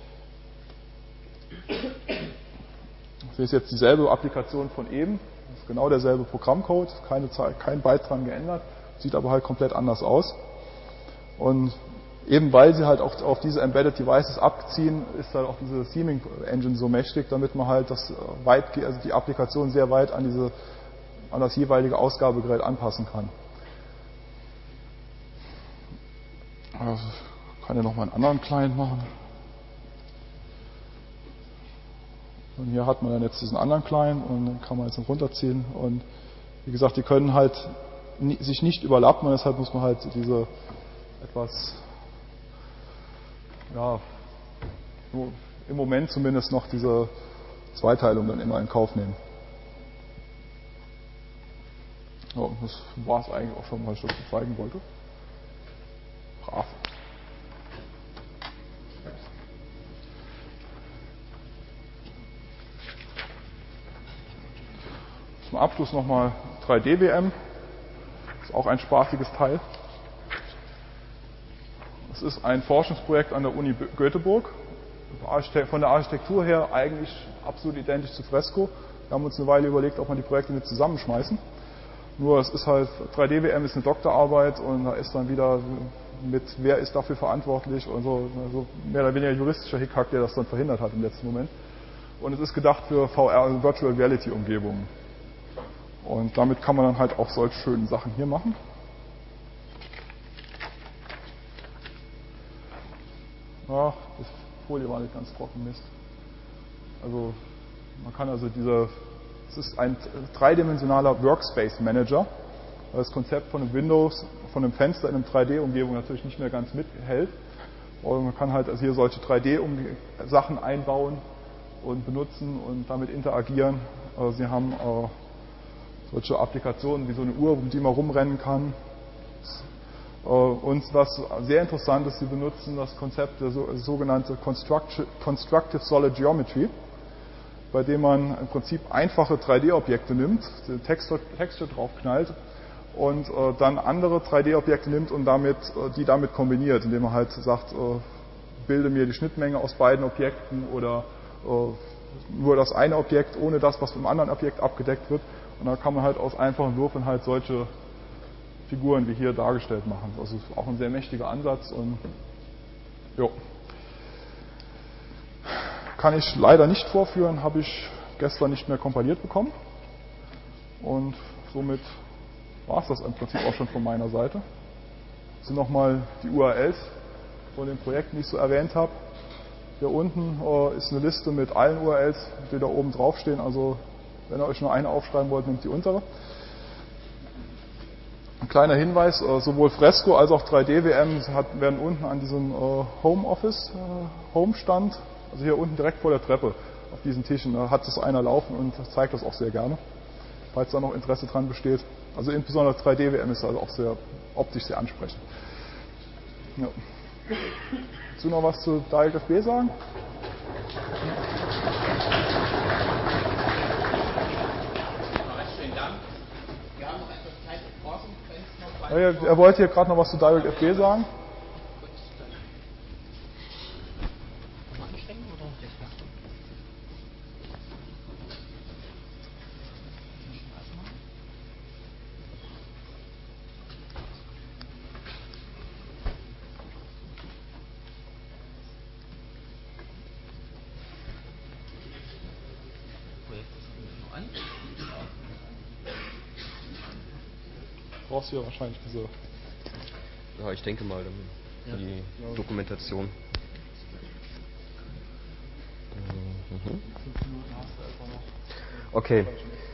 Das ist jetzt dieselbe Applikation von eben, das ist genau derselbe Programmcode, kein Byte dran geändert, sieht aber halt komplett anders aus. Und eben weil sie halt auch auf diese Embedded Devices abziehen, ist halt auch diese Theming Engine so mächtig, damit man halt also die Applikation sehr weit an das jeweilige Ausgabegerät anpassen kann. Also kann ja nochmal einen anderen Client machen. Und hier hat man dann jetzt diesen anderen Client und dann kann man jetzt noch runterziehen. Und wie gesagt, die können halt sich nicht überlappen und deshalb muss man halt diese etwas, ja, nur im Moment zumindest noch diese Zweiteilung dann immer in Kauf nehmen. Ja, das war es eigentlich auch schon, was ich dazu zeigen wollte. Brav. Zum Abschluss nochmal 3D-WM. Das ist auch ein spaßiges Teil. Es ist ein Forschungsprojekt an der Uni Göteborg. Von der Architektur her eigentlich absolut identisch zu Fresco. Wir haben uns eine Weile überlegt, ob man die Projekte nicht zusammenschmeißen. Nur es ist halt, 3D-WM ist eine Doktorarbeit und da ist dann wieder mit, wer ist dafür verantwortlich und so, also mehr oder weniger juristischer Hickhack, der das dann verhindert hat im letzten Moment. Und es ist gedacht für VR, also Virtual Reality Umgebungen. Und damit kann man dann halt auch solche schönen Sachen hier machen. Ja, das Folie war nicht ganz trocken, Mist. Also man kann also es ist ein dreidimensionaler Workspace Manager, weil das Konzept von einem Windows, von einem Fenster in einem 3D-Umgebung natürlich nicht mehr ganz mithält. Und man kann halt also hier solche 3D-Sachen einbauen und benutzen und damit interagieren. Also Sie haben solche Applikationen wie so eine Uhr, um die man rumrennen kann. Und was sehr interessant ist, Sie benutzen das Konzept der sogenannte Constructive Solid Geometry, bei dem man im Prinzip einfache 3D-Objekte nimmt, den Texture draufknallt und dann andere 3D-Objekte nimmt und die damit kombiniert, indem man halt sagt, bilde mir die Schnittmenge aus beiden Objekten oder nur das eine Objekt ohne das, was mit dem anderen Objekt abgedeckt wird. Und dann kann man halt aus einfachen Würfeln halt solche Figuren wie hier dargestellt machen. Das ist auch ein sehr mächtiger Ansatz und jo. Kann ich leider nicht vorführen, habe ich gestern nicht mehr kompiliert bekommen. Und somit war es das im Prinzip auch schon von meiner Seite. Das sind nochmal die URLs von den Projekten, die ich so erwähnt habe. Hier unten ist eine Liste mit allen URLs, die da oben draufstehen. Also wenn ihr euch nur eine aufschreiben wollt, nehmt die untere. Ein kleiner Hinweis, sowohl Fresco als auch 3D-WM werden unten an diesem Home-Stand, also hier unten direkt vor der Treppe auf diesen Tischen, hat es einer laufen und zeigt das auch sehr gerne, falls da noch Interesse dran besteht. Also insbesondere 3D-WM ist also auch sehr optisch sehr ansprechend. Ja. Willst du noch was zu DirectFB sagen? Schönen Dank. Wir haben noch etwas Zeit für Pausen. Er wollte hier gerade noch was zu DirectFB sagen. Brauchst du ja wahrscheinlich diese. Ja, ich denke mal für die Dokumentation. Okay.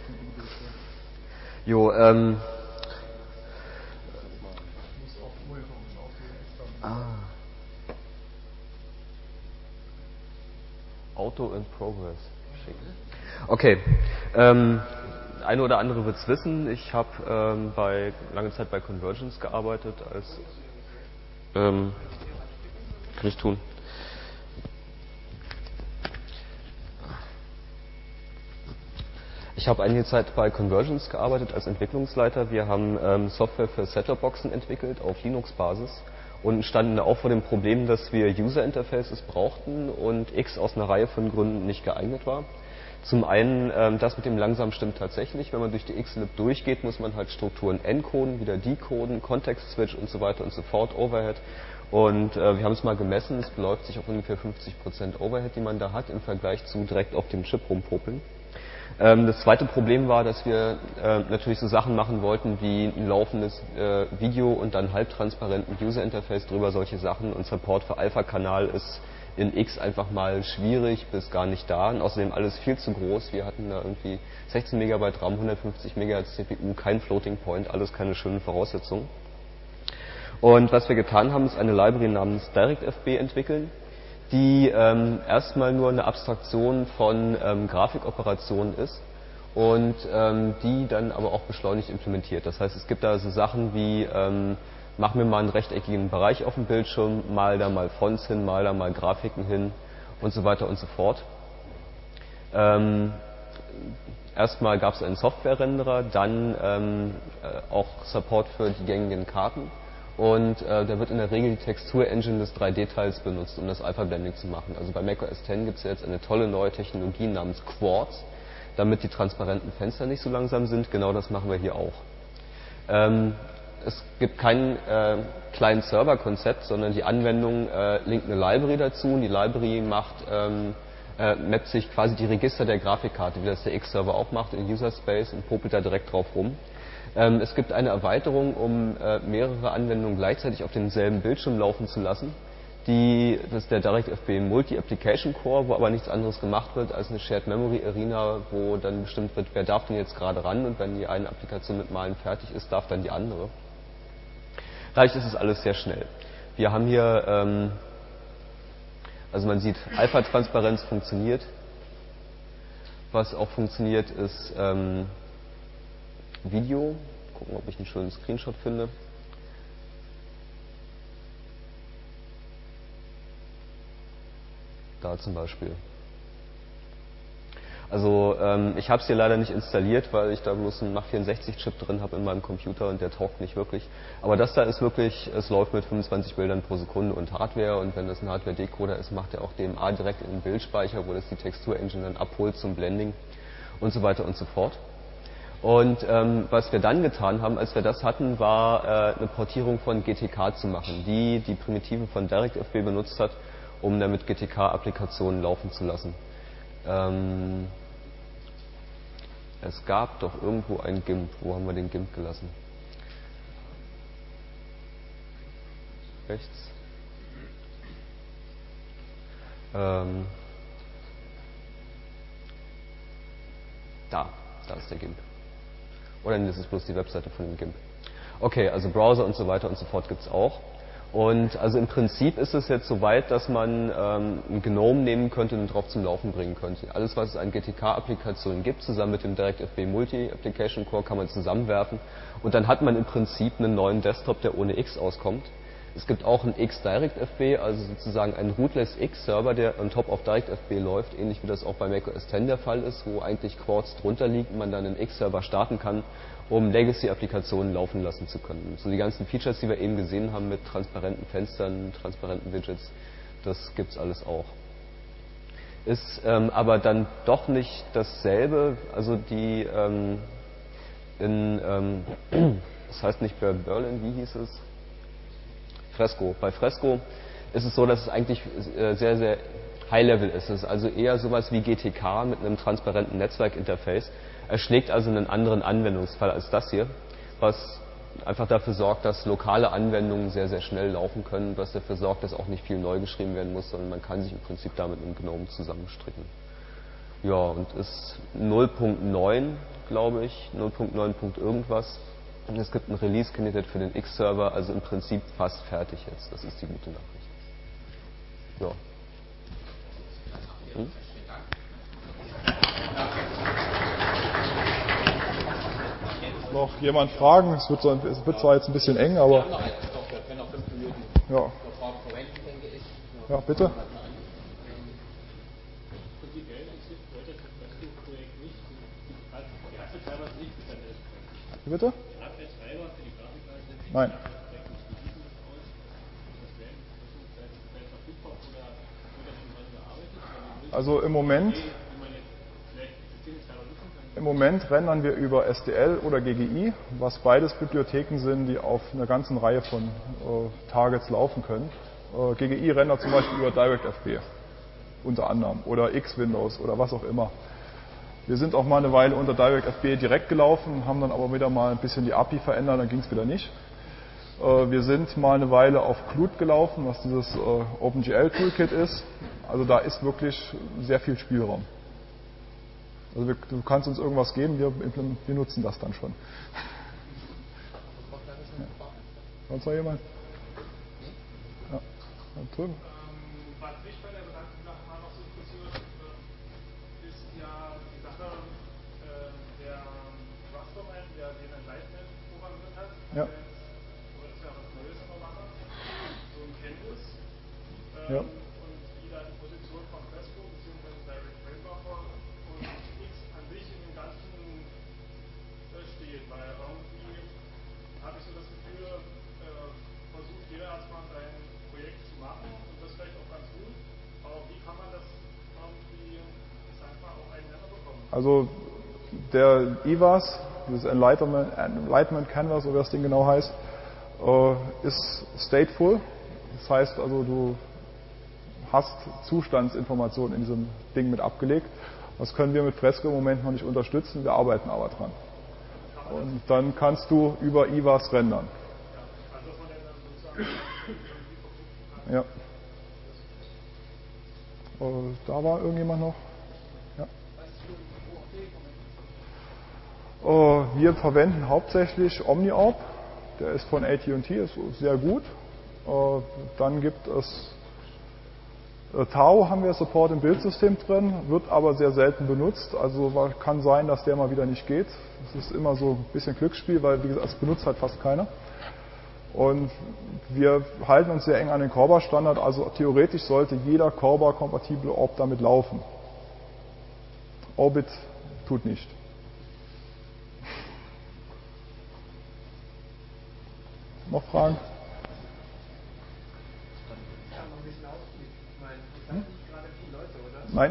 Jo, Auto in Progress. Schick. Okay. Eine oder andere wird es wissen. Ich habe lange Zeit bei Convergence gearbeitet als kann ich tun. Ich habe einige Zeit bei Convergence gearbeitet als Entwicklungsleiter. Wir haben Software für Set-Top-Boxen entwickelt auf Linux-Basis und standen auch vor dem Problem, dass wir User-Interfaces brauchten und X aus einer Reihe von Gründen nicht geeignet war. Zum einen, das mit dem langsam stimmt tatsächlich. Wenn man durch die Xlib durchgeht, muss man halt Strukturen encoden, wieder decoden, Context-Switch und so weiter und so fort, Overhead. Und wir haben es mal gemessen, es beläuft sich auf ungefähr 50% Overhead, die man da hat, im Vergleich zu direkt auf dem Chip rumpopeln. Das zweite Problem war, dass wir natürlich so Sachen machen wollten wie ein laufendes Video und dann halbtransparenten User-Interface drüber, solche Sachen. Und Support für Alpha-Kanal ist in X einfach mal schwierig bis gar nicht da. Und außerdem alles viel zu groß. Wir hatten da irgendwie 16 MB RAM, 150 MHz CPU, kein Floating Point, alles keine schönen Voraussetzungen. Und was wir getan haben, ist eine Library namens DirectFB entwickeln, die erstmal nur eine Abstraktion von Grafikoperationen ist und die dann aber auch beschleunigt implementiert. Das heißt, es gibt da so Sachen wie mach mir mal einen rechteckigen Bereich auf dem Bildschirm, mal da mal Fonts hin, mal da mal Grafiken hin und so weiter und so fort. Erstmal gab es einen Software-Renderer, dann auch Support für die gängigen Karten. Und da wird in der Regel die Textur-Engine des 3D-Teils benutzt, um das Alpha-Blending zu machen. Also bei macOS X gibt es ja jetzt eine tolle neue Technologie namens Quartz, damit die transparenten Fenster nicht so langsam sind. Genau das machen wir hier auch. Es gibt kein Client-Server-Konzept, sondern die Anwendung linkt eine Library dazu. Und die Library mappt sich quasi die Register der Grafikkarte, wie das der X-Server auch macht, in User-Space und popelt da direkt drauf rum. Es gibt eine Erweiterung, um mehrere Anwendungen gleichzeitig auf demselben Bildschirm laufen zu lassen, Das ist der DirectFB Multi-Application Core, wo aber nichts anderes gemacht wird als eine Shared Memory Arena, wo dann bestimmt wird, wer darf denn jetzt gerade ran, und wenn die eine Applikation mit Malen fertig ist, darf dann die andere. Dadurch ist es alles sehr schnell. Wir haben hier, also man sieht, Alpha-Transparenz funktioniert. Was auch funktioniert, ist Video. Gucken, ob ich einen schönen Screenshot finde. Da zum Beispiel. Also ich habe es hier leider nicht installiert, weil ich da bloß einen Mach64-Chip drin habe in meinem Computer und der taugt nicht wirklich. Aber das da ist wirklich, es läuft mit 25 Bildern pro Sekunde und Hardware, und wenn das ein Hardware-Decoder ist, macht er auch DMA direkt in den Bildspeicher, wo das die Textur-Engine dann abholt zum Blending und so weiter und so fort. Und was wir dann getan haben, als wir das hatten, war eine Portierung von GTK zu machen, die die Primitive von DirectFB benutzt hat, um damit GTK-Applikationen laufen zu lassen. Es gab doch irgendwo ein GIMP. Wo haben wir den GIMP gelassen? Rechts. Da ist der GIMP. Oder nee, das ist bloß die Webseite von dem GIMP. Okay, also Browser und so weiter und so fort gibt es auch. Und also im Prinzip ist es jetzt so weit, dass man ein GNOME nehmen könnte und drauf zum Laufen bringen könnte. Alles, was es an GTK-Applikationen gibt, zusammen mit dem DirectFB Multi-Application Core, kann man zusammenwerfen. Und dann hat man im Prinzip einen neuen Desktop, der ohne X auskommt. Es gibt auch einen X-DirectFB, also sozusagen einen Rootless X-Server, der on top of DirectFB läuft, ähnlich wie das auch bei macOS X der Fall ist, wo eigentlich Quartz drunter liegt und man dann einen X-Server starten kann, um Legacy-Applikationen laufen lassen zu können. So die ganzen Features, die wir eben gesehen haben mit transparenten Fenstern, transparenten Widgets, das gibt's alles auch. Ist aber dann doch nicht dasselbe, also die das heißt nicht Berlin, wie hieß es? Fresco. Bei Fresco ist es so, dass es eigentlich sehr, sehr High-Level ist. Es ist also eher sowas wie GTK mit einem transparenten Netzwerkinterface. Er schlägt also einen anderen Anwendungsfall als das hier, was einfach dafür sorgt, dass lokale Anwendungen sehr, sehr schnell laufen können, was dafür sorgt, dass auch nicht viel neu geschrieben werden muss, sondern man kann sich im Prinzip damit mit GNOME zusammenstricken. Ja, und ist 0.9, glaube ich, 0.9. irgendwas. Und es gibt ein Release-Candidate für den X-Server, also im Prinzip fast fertig jetzt. Das ist die gute Nachricht. Ja. Noch jemand fragen? Es wird zwar jetzt ein bisschen eng, aber... Wir können noch 5 Minuten ja. für Fragen verwenden, denke ich. Ja, bitte? Prinzipiell interessiert Leute das Fresco-Projekt nicht. Die Hardware-Treiber sind nicht Bestandteil des Projekts. Wie bitte? Die Hardware-Treiber für die Grafikkarte sind Nein. Also im Moment rendern wir über SDL oder GGI, was beides Bibliotheken sind, die auf einer ganzen Reihe von Targets laufen können. GGI rendert zum Beispiel über DirectFB unter anderem oder X-Windows oder was auch immer. Wir sind auch mal eine Weile unter DirectFB direkt gelaufen, haben dann aber wieder mal ein bisschen die API verändert, dann ging es wieder nicht. Wir sind mal eine Weile auf Qt gelaufen, was dieses OpenGL-Toolkit ist. Also da ist wirklich sehr viel Spielraum. Also du kannst uns irgendwas geben, wir nutzen das dann schon. Ja. Sonst noch jemand? Ja, da drüben. Was mich bei der gesamten Sache mal noch so interessiert, ist ja die Sache, der Rasterman, der den Enlightenment programmiert hat, ja. Das ist ja was Neues in der Mache, so ein Canvas, ja. Und wie da die Position von Fresco bzw. Direct Framework und X an sich in dem Ganzen steht, weil irgendwie habe ich so das Gefühl, versucht jeder erstmal sein Projekt zu machen und das vielleicht auch ganz gut, aber wie kann man das irgendwie, ich sag mal, auf einen Nenner bekommen? Also der IWAS, dieses Enlightenment Canvas, oder wie das Ding genau heißt, ist stateful. Das heißt also, du hast Zustandsinformationen in diesem Ding mit abgelegt. Das können wir mit Fresco im Moment noch nicht unterstützen, wir arbeiten aber dran. Und dann kannst du über IWAS rendern. Also von der dann sozusagen Ja. Da war irgendjemand noch? Ja. Wir verwenden hauptsächlich OmniOrb, der ist von AT&T, ist sehr gut. Dann gibt es Tao, haben wir Support im Bildsystem drin, wird aber sehr selten benutzt, also kann sein, dass der mal wieder nicht geht. Das ist immer so ein bisschen Glücksspiel, weil wie gesagt, es benutzt halt fast keiner. Und wir halten uns sehr eng an den Corba-Standard, also theoretisch sollte jeder Corba-kompatible Orb damit laufen. Orbit tut nicht. Noch Fragen? Nein.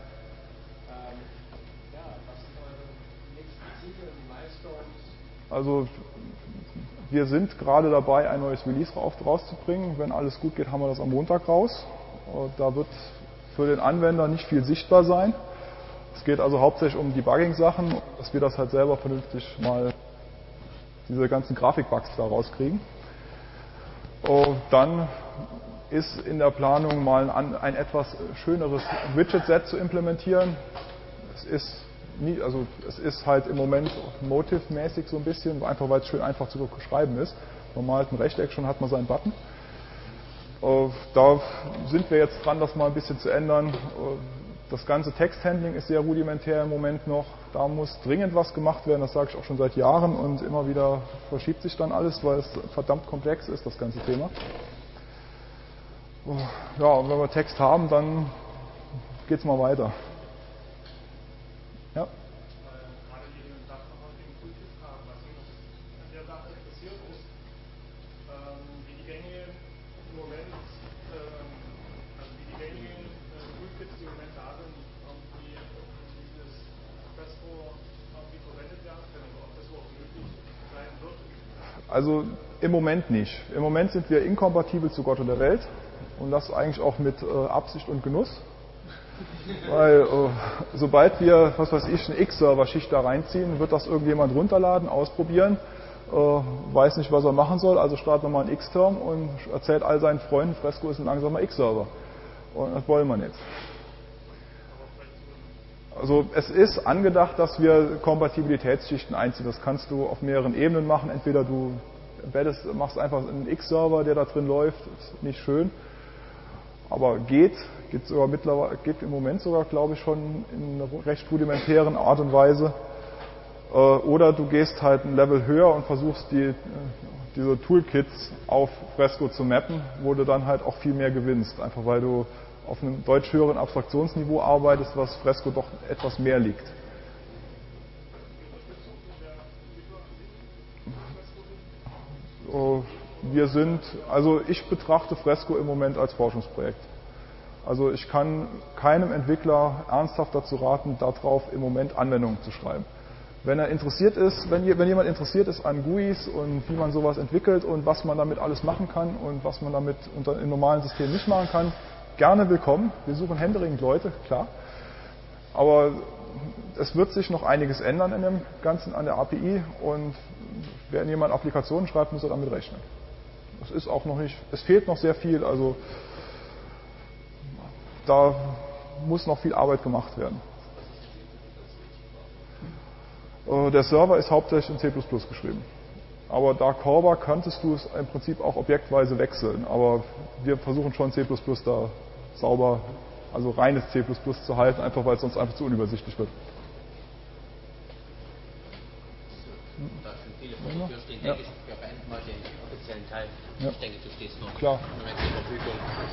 Also wir sind gerade dabei, ein neues Release rauszubringen. Wenn alles gut geht, haben wir das am Montag raus. Da wird für den Anwender nicht viel sichtbar sein. Es geht also hauptsächlich um Debugging-Sachen, dass wir das halt selber vernünftig mal diese ganzen Grafikbugs da rauskriegen. Dann ist in der Planung mal ein etwas schöneres Widget-Set zu implementieren. Es ist halt im Moment Motive-mäßig so ein bisschen, einfach weil es schön einfach zu schreiben ist. Man malt ein Rechteck, schon hat man seinen Button. Da sind wir jetzt dran, das mal ein bisschen zu ändern. Das ganze Texthandling ist sehr rudimentär im Moment noch. Da muss dringend was gemacht werden, das sage ich auch schon seit Jahren und immer wieder verschiebt sich dann alles, weil es verdammt komplex ist, das ganze Thema. Ja, und wenn wir Text haben, dann geht es mal weiter. Ja? Gerade eben im sachverhaltigen Toolkit-Fragen, was mich an der Sache interessiert ist, wie die gängigen Toolkits, die im Moment da sind, irgendwie dieses Fresco irgendwie verwendet werden können, oder ob das überhaupt möglich sein wird. Also im Moment nicht. Im Moment sind wir inkompatibel zu Gott und der Welt und das eigentlich auch mit Absicht und Genuss. Weil sobald wir, was weiß ich, eine X-Server-Schicht da reinziehen, wird das irgendjemand runterladen, ausprobieren, weiß nicht, was er machen soll, also startet er mal einen X-Term und erzählt all seinen Freunden, Fresco ist ein langsamer X-Server. Und das wollen wir nicht. Also es ist angedacht, dass wir Kompatibilitätsschichten einziehen. Das kannst du auf mehreren Ebenen machen. Entweder du machst einfach einen X-Server, der da drin läuft, ist nicht schön. Aber geht im Moment sogar, glaube ich, schon in einer recht rudimentären Art und Weise. Oder du gehst halt ein Level höher und versuchst diese Toolkits auf Fresco zu mappen, wo du dann halt auch viel mehr gewinnst. Einfach weil du auf einem deutlich höheren Abstraktionsniveau arbeitest, was Fresco doch etwas mehr liegt. Ich betrachte Fresco im Moment als Forschungsprojekt. Also ich kann keinem Entwickler ernsthaft dazu raten, darauf im Moment Anwendungen zu schreiben. Wenn jemand interessiert ist an GUIs und wie man sowas entwickelt und was man damit alles machen kann und was man damit im normalen System nicht machen kann, gerne willkommen. Wir suchen händeringend Leute, klar. Aber es wird sich noch einiges ändern in dem Ganzen an der API und wenn jemand Applikationen schreibt, muss er damit rechnen. Es fehlt noch sehr viel, also da muss noch viel Arbeit gemacht werden. Der Server ist hauptsächlich in C++ geschrieben. Aber da Corba könntest du es im Prinzip auch objektweise wechseln. Aber wir versuchen schon C++ da sauber, also reines C++ zu halten, einfach weil es sonst einfach zu unübersichtlich wird. Da schon viele vor der Tür stehen, denke ich, wir beenden mal den offiziellen Teil. Ja. Ich denke, du stehst noch Klar. zur Verfügung.